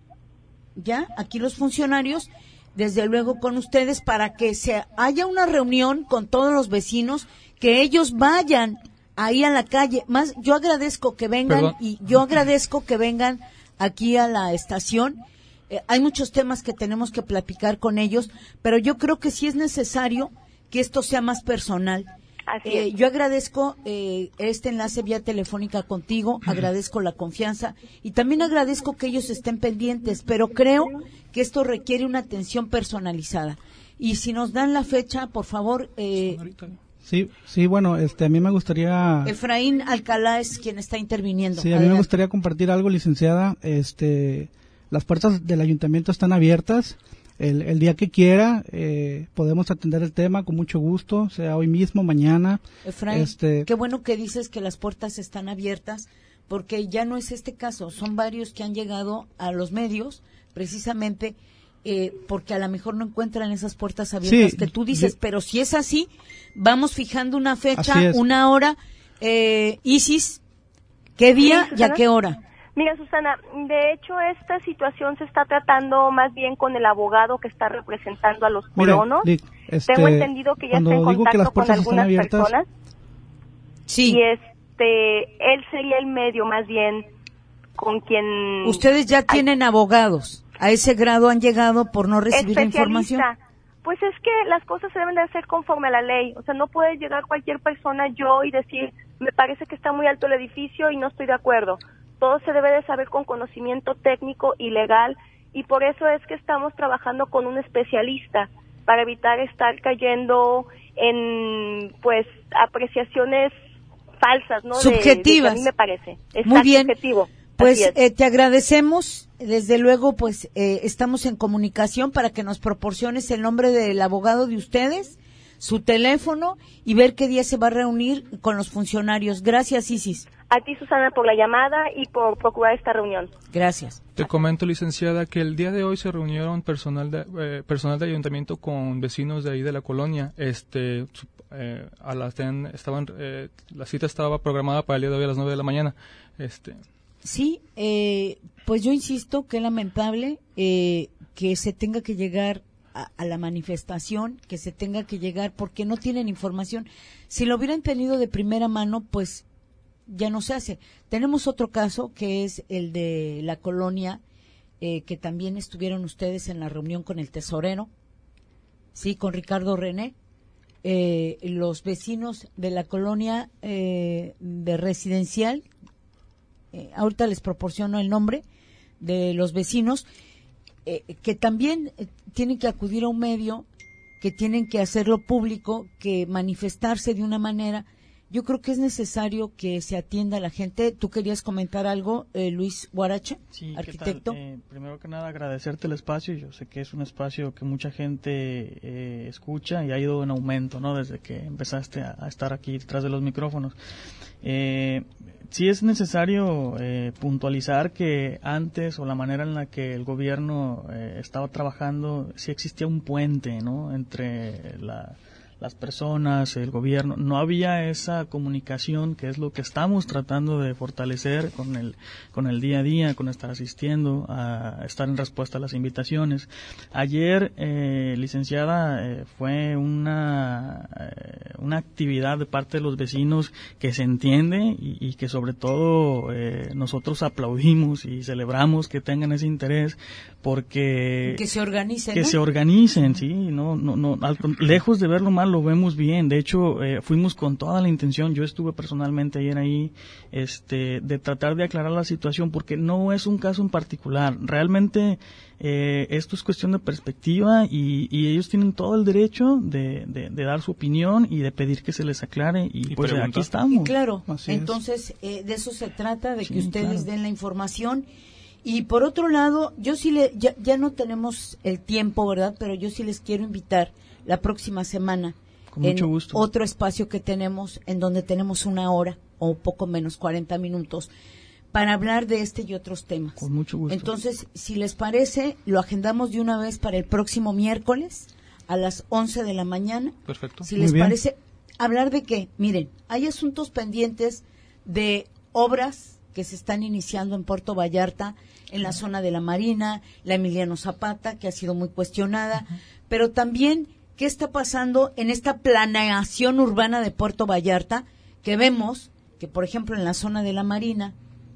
Ya, aquí los funcionarios, desde luego con ustedes, para que se haya una reunión con todos los vecinos, que ellos vayan ahí a la calle. Más, yo agradezco que vengan Perdón. y yo agradezco que vengan aquí a la estación. Eh, hay muchos temas que tenemos que platicar con ellos, pero yo creo que sí es necesario que esto sea más personal. Así eh, es. Yo agradezco eh, este enlace vía telefónica contigo, agradezco la confianza y también agradezco que ellos estén pendientes, pero creo que esto requiere una atención personalizada. Y si nos dan la fecha, por favor. Eh, sí, sí, bueno, este, a mí me gustaría. Efraín Alcalá es quien está interviniendo. Sí, a Adelante. mí me gustaría compartir algo, licenciada. Este, las puertas del ayuntamiento están abiertas. El, el día que quiera eh, podemos atender el tema con mucho gusto, sea hoy mismo, mañana. Efraín, este... qué bueno que dices que las puertas están abiertas, porque ya no es este caso, son varios que han llegado a los medios precisamente eh, porque a lo mejor no encuentran esas puertas abiertas sí, que tú dices, yo... pero si es así, vamos fijando una fecha, una hora. Eh, Isis, ¿qué día sí, y a qué hora? Mira, Susana, de hecho esta situación se está tratando más bien con el abogado que está representando a los colonos. Mira, este, Tengo entendido que ya está en contacto con algunas personas. Sí. Y este, él sería el medio más bien con quien... Ustedes ya tienen Ay. abogados. A ese grado han llegado por no recibir la información. Pues es que las cosas se deben de hacer conforme a la ley. O sea, no puede llegar cualquier persona, yo, y decir, me parece que está muy alto el edificio y no estoy de acuerdo. Todo se debe de saber con conocimiento técnico y legal, y por eso es que estamos trabajando con un especialista para evitar estar cayendo en, pues, apreciaciones falsas, ¿no? Subjetivas. De, de que a mí me parece. Es Muy bien. Subjetivo. Pues eh, te agradecemos. Desde luego, pues eh, estamos en comunicación para que nos proporciones el nombre del abogado de ustedes, su teléfono y ver qué día se va a reunir con los funcionarios. Gracias, Isis. A ti, Susana, por la llamada y por procurar esta reunión. Gracias. Te comento, licenciada, que el día de hoy se reunieron personal de, eh, personal de ayuntamiento con vecinos de ahí de la colonia. Este, eh, a las ten, estaban, eh, la cita estaba programada para el día de hoy a las nueve de la mañana. Este. Sí, eh, pues yo insisto que es lamentable eh, que se tenga que llegar a, a la manifestación, que se tenga que llegar porque no tienen información. Si lo hubieran tenido de primera mano, pues ya no se hace. Tenemos otro caso que es el de la colonia, eh, que también estuvieron ustedes en la reunión con el tesorero, sí, con Ricardo René. Eh, los vecinos de la colonia eh, de residencial, eh, ahorita les proporciono el nombre de los vecinos, eh, que también eh, tienen que acudir a un medio, que tienen que hacerlo público, que manifestarse de una manera. yo creo que es necesario que se atienda a la gente. ¿Tú querías comentar algo, eh, Luis Guaracha, sí, arquitecto? ¿qué tal? Eh, primero que nada, agradecerte el espacio. Yo sé que es un espacio que mucha gente eh, escucha y ha ido en aumento, ¿no? Desde que empezaste a, a estar aquí detrás de los micrófonos. Eh, sí es necesario eh, puntualizar que antes, o la manera en la que el gobierno eh, estaba trabajando, sí existía un puente, ¿no? Entre la... las personas, el gobierno, no había esa comunicación que es lo que estamos tratando de fortalecer con el con el día a día, con estar asistiendo, a estar en respuesta a las invitaciones. Ayer, eh, licenciada, eh, fue una eh, una actividad de parte de los vecinos que se entiende y, y que sobre todo eh, nosotros aplaudimos y celebramos que tengan ese interés, porque que se organicen, que ¿no? se organicen, sí, no, no, no, al, lejos de verlo mal, lo vemos bien. De hecho, eh, fuimos con toda la intención. Yo estuve personalmente ayer ahí, este, de tratar de aclarar la situación, porque no es un caso en particular. Realmente eh, esto es cuestión de perspectiva y, y ellos tienen todo el derecho de, de, de dar su opinión y de pedir que se les aclare y, y pues pregunta. Aquí estamos. Y claro, Así entonces eh, de eso se trata, de sí, que ustedes claro. den la información. Y por otro lado, yo sí le, ya, ya no tenemos el tiempo, ¿verdad? Pero yo sí les quiero invitar la próxima semana. Con mucho gusto. Otro espacio que tenemos, en donde tenemos una hora o poco menos, cuarenta minutos, para hablar de este y otros temas. Con mucho gusto. Entonces, si les parece, lo agendamos de una vez para el próximo miércoles a las once de la mañana. Perfecto. Si Muy les bien. parece, hablar de qué. Miren, hay asuntos pendientes de obras que se están iniciando en Puerto Vallarta, en la zona de la Marina, la Emiliano Zapata, que ha sido muy cuestionada, uh-huh. pero también qué está pasando en esta planeación urbana de Puerto Vallarta, que vemos que, por ejemplo, en la zona de la Marina,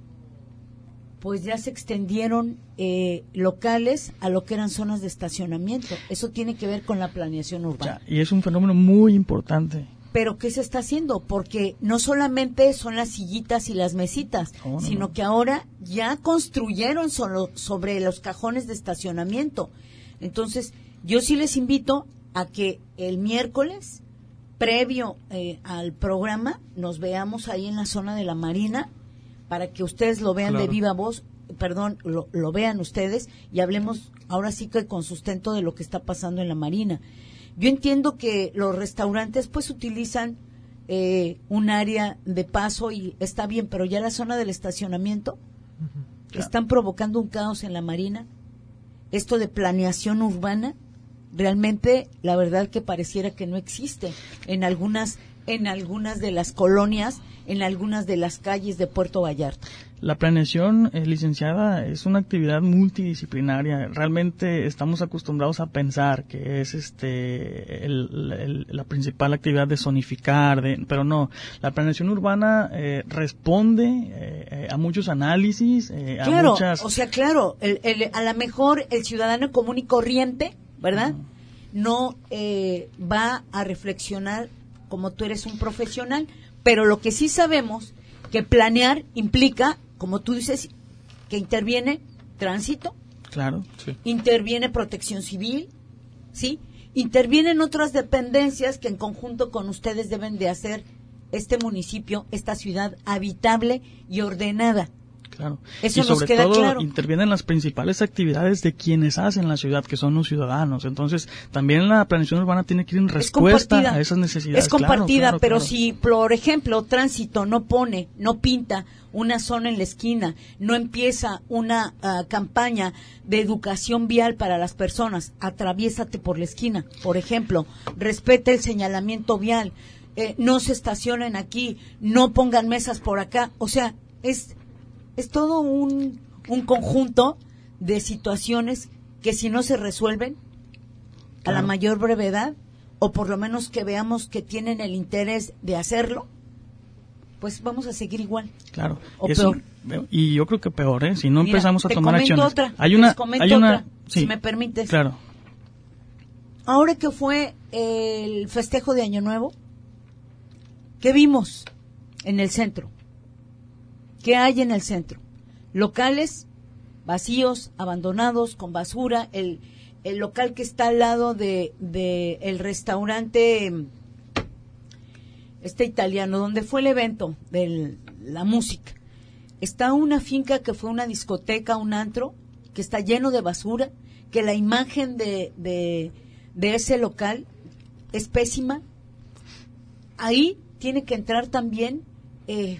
pues ya se extendieron eh, locales a lo que eran zonas de estacionamiento. Eso tiene que ver con la planeación urbana. Ya, y es un fenómeno muy importante. Pero ¿qué se está haciendo? Porque no solamente son las sillitas y las mesitas, oh, no, sino no. que ahora ya construyeron solo sobre los cajones de estacionamiento. Entonces, yo sí les invito a que el miércoles, previo eh, al programa, nos veamos ahí en la zona de la Marina, para que ustedes lo vean claro. de viva voz, perdón, lo, lo vean ustedes, y hablemos ahora sí que con sustento de lo que está pasando en la Marina. Yo entiendo que los restaurantes pues utilizan eh, un área de paso y está bien, pero ya la zona del estacionamiento uh-huh. están provocando un caos en la Marina. Esto de planeación urbana, realmente la verdad que pareciera que no existe en algunas en algunas de las colonias, en algunas de las calles de Puerto Vallarta. La planeación, eh, licenciada, es una actividad multidisciplinaria. Realmente estamos acostumbrados a pensar que es este el, el, la principal actividad de zonificar, de, pero no. La planeación urbana eh, responde eh, a muchos análisis, eh, claro, a muchas... o sea, claro, el, el, a lo mejor el ciudadano común y corriente, ¿verdad? Uh-huh. No eh, va a reflexionar como tú eres un profesional, pero lo que sí sabemos que planear implica, como tú dices, que interviene tránsito, claro, sí. interviene protección civil, ¿sí? Intervienen otras dependencias que en conjunto con ustedes deben de hacer este municipio, esta ciudad habitable y ordenada. Claro. Eso y sobre nos queda todo claro. intervienen las principales actividades de quienes hacen la ciudad, que son los ciudadanos. Entonces, también la planeación urbana tiene que ir en respuesta a esas necesidades. Es compartida, claro, claro, pero claro. si, por ejemplo, tránsito no pone, no pinta una zona en la esquina, no empieza una uh, campaña de educación vial para las personas, atraviésate por la esquina, por ejemplo, respete el señalamiento vial, eh, no se estacionen aquí, no pongan mesas por acá, o sea, es... Es todo un, un conjunto de situaciones que si no se resuelven a la mayor brevedad, o por lo menos que veamos que tienen el interés de hacerlo, pues vamos a seguir igual. Claro. O y, peor. Eso, y yo creo que peor, ¿eh? Si no Mira, empezamos a tomar acciones. Otra, hay una, les comento hay una, otra, sí, si me permites. Claro. Ahora que fue el festejo de Año Nuevo, ¿qué vimos en el centro? ¿Qué hay en el centro? Locales vacíos, abandonados, con basura, el, el local que está al lado de, de el restaurante este italiano, donde fue el evento de la música, está una finca que fue una discoteca, un antro, que está lleno de basura, que la imagen de, de, de ese local es pésima. Ahí tiene que entrar también eh,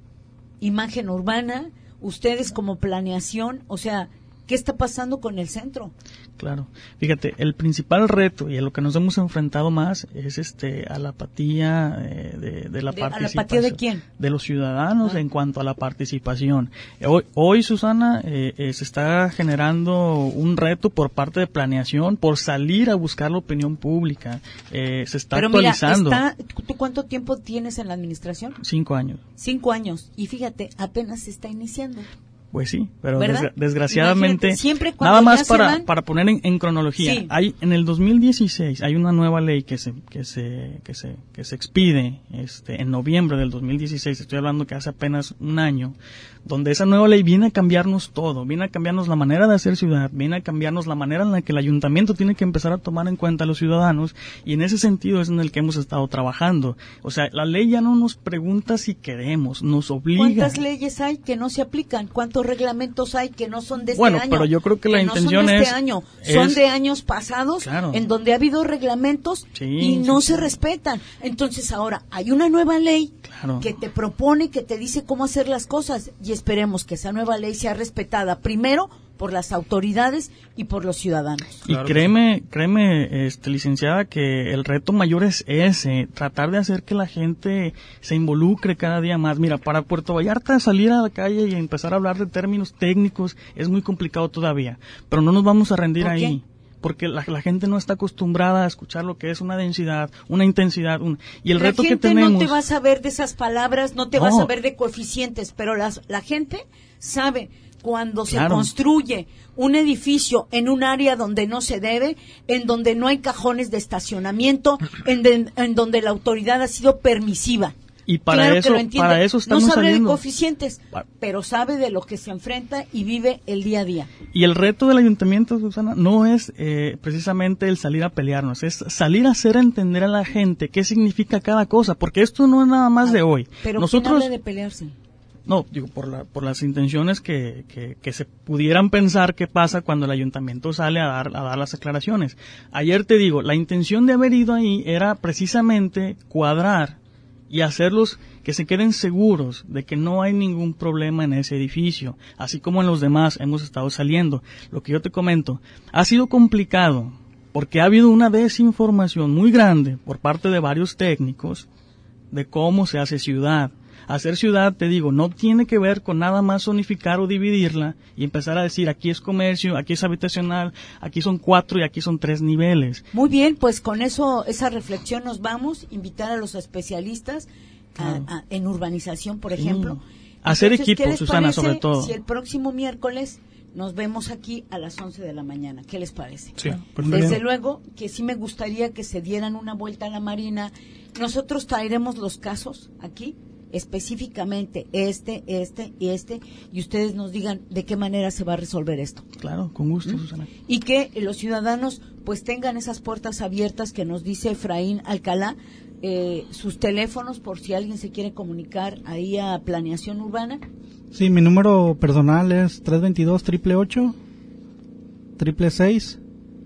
imagen urbana, ustedes como planeación, o sea, ¿qué está pasando con el centro? Claro, fíjate, el principal reto y a lo que nos hemos enfrentado más es este a la apatía eh, de, de la de, participación. ¿A la apatía de quién? De los ciudadanos ah. en cuanto a la participación. Hoy, hoy Susana, eh, eh, se está generando un reto por parte de planeación por salir a buscar la opinión pública. Eh, se está Pero actualizando. Mira, está, ¿tú cuánto tiempo tienes en la administración? Cinco años. Cinco años. Y fíjate, apenas se está iniciando. Pues sí, pero ¿verdad? desgraciadamente, siempre nada más se para van... para poner en, en cronología, sí. hay en el dos mil dieciséis hay una nueva ley que se que se que se que se expide este en noviembre del dos mil dieciséis, estoy hablando que hace apenas un año, donde esa nueva ley viene a cambiarnos todo, viene a cambiarnos la manera de hacer ciudad, viene a cambiarnos la manera en la que el ayuntamiento tiene que empezar a tomar en cuenta a los ciudadanos, y en ese sentido es en el que hemos estado trabajando. O sea, la ley ya no nos pregunta si queremos, nos obliga. ¿Cuántas leyes hay que no se aplican? ¿Cuántos reglamentos hay que no son de este bueno, año? Bueno, pero yo creo que, que la no intención son de es... este año, es, son de años pasados, claro. en donde ha habido reglamentos sí, y no sí, se sí. respetan. Entonces ahora hay una nueva ley claro. que te propone, que te dice cómo hacer las cosas, y esperemos que esa nueva ley sea respetada primero por las autoridades y por los ciudadanos. Y claro, créeme, créeme, este, licenciada, que el reto mayor es ese, tratar de hacer que la gente se involucre cada día más. Mira, para Puerto Vallarta salir a la calle y empezar a hablar de términos técnicos es muy complicado todavía, pero no nos vamos a rendir ¿Por ahí. qué? Porque la, la gente no está acostumbrada a escuchar lo que es una densidad, una intensidad, un, y el la reto que gente tenemos... no te va a saber de esas palabras, no te no. va a saber de coeficientes, pero las, la gente sabe cuando claro. se construye un edificio en un área donde no se debe, en donde no hay cajones de estacionamiento, en, de, en donde la autoridad ha sido permisiva. Y para claro eso, que lo entiende. para eso estamos no sabe saliendo. de coeficientes, pero sabe de lo que se enfrenta y vive el día a día. Y el reto del ayuntamiento, Susana, no es eh, precisamente el salir a pelearnos, es salir a hacer entender a la gente qué significa cada cosa, porque esto no es nada más ah, de hoy. Pero nosotros ¿quién habla de pelearse? No, digo, por, la, por las intenciones que, que, que se pudieran pensar qué pasa cuando el ayuntamiento sale a dar, a dar las aclaraciones. Ayer te digo, la intención de haber ido ahí era precisamente cuadrar y hacerlos que se queden seguros de que no hay ningún problema en ese edificio, así como en los demás hemos estado saliendo. Lo que yo te comento, ha sido complicado porque ha habido una desinformación muy grande por parte de varios técnicos de cómo se hace ciudad. Hacer ciudad, te digo, no tiene que ver con nada más zonificar o dividirla y empezar a decir aquí es comercio, aquí es habitacional, aquí son cuatro y aquí son tres niveles. Muy bien, pues con eso, esa reflexión nos vamos, invitar a los especialistas a, a, en urbanización, por ejemplo. Sí. Hacer Entonces, equipo, Susana, sobre todo. Si el próximo miércoles nos vemos aquí a las once de la mañana, ¿qué les parece? Sí, Desde bien. luego que sí me gustaría que se dieran una vuelta a la Marina. Nosotros traeremos los casos aquí, específicamente este, este y este, y ustedes nos digan de qué manera se va a resolver esto. Claro, con gusto, ¿Mm? Susana. Y que los ciudadanos pues tengan esas puertas abiertas que nos dice Efraín Alcalá, eh, sus teléfonos por si alguien se quiere comunicar ahí a Planeación Urbana. Sí, mi número personal es tres dos dos, ocho ocho ocho, seis seis seis,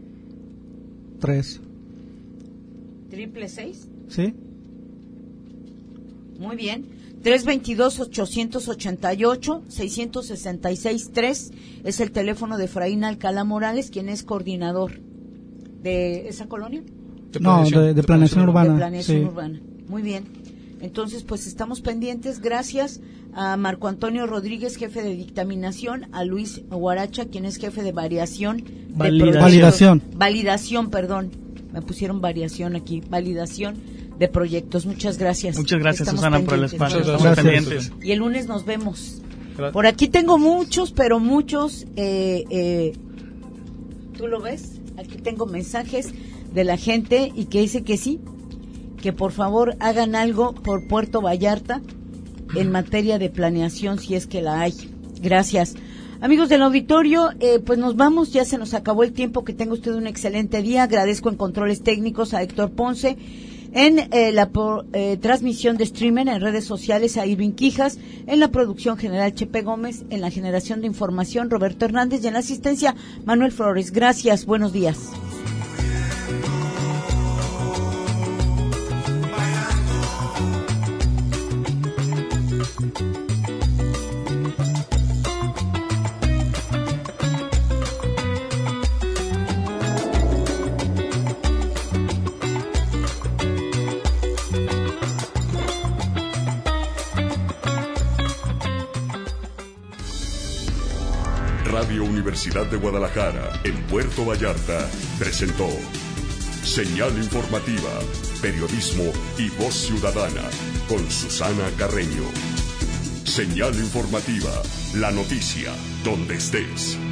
tres. ¿Triple seis? Sí. Muy bien. tres dos dos, ocho ocho ocho, seis seis seis, tres es el teléfono de Efraín Alcalá Morales, quien es coordinador de esa colonia. De no, de, de, de planeación urbana. De planeación sí. urbana. Muy bien. Entonces, pues estamos pendientes. Gracias a Marco Antonio Rodríguez, jefe de dictaminación, a Luis Guaracha, quien es jefe de variación. Validación. De Validación. Validación, perdón. Me pusieron variación aquí. Validación de proyectos. Muchas gracias. Muchas gracias, Estamos Susana, por el espacio. Estamos pendientes. Y el lunes nos vemos. Gracias. Por aquí tengo muchos, pero muchos. Eh, eh, ¿Tú lo ves? Aquí tengo mensajes de la gente y que dice que sí, que por favor hagan algo por Puerto Vallarta en materia de planeación, si es que la hay. Gracias. Amigos del auditorio, eh, pues nos vamos, ya se nos acabó el tiempo. Que tenga usted un excelente día. Agradezco en controles técnicos a Héctor Ponce. En eh, la por, eh, transmisión de streaming en redes sociales a Irving Quijas, en la producción general Chepe Gómez, en la generación de información Roberto Hernández y en la asistencia Manuel Flores. Gracias, buenos días. Radio Universidad de Guadalajara, en Puerto Vallarta, presentó Señal Informativa, Periodismo y Voz Ciudadana, con Susana Carreño. Señal Informativa, la noticia, donde estés.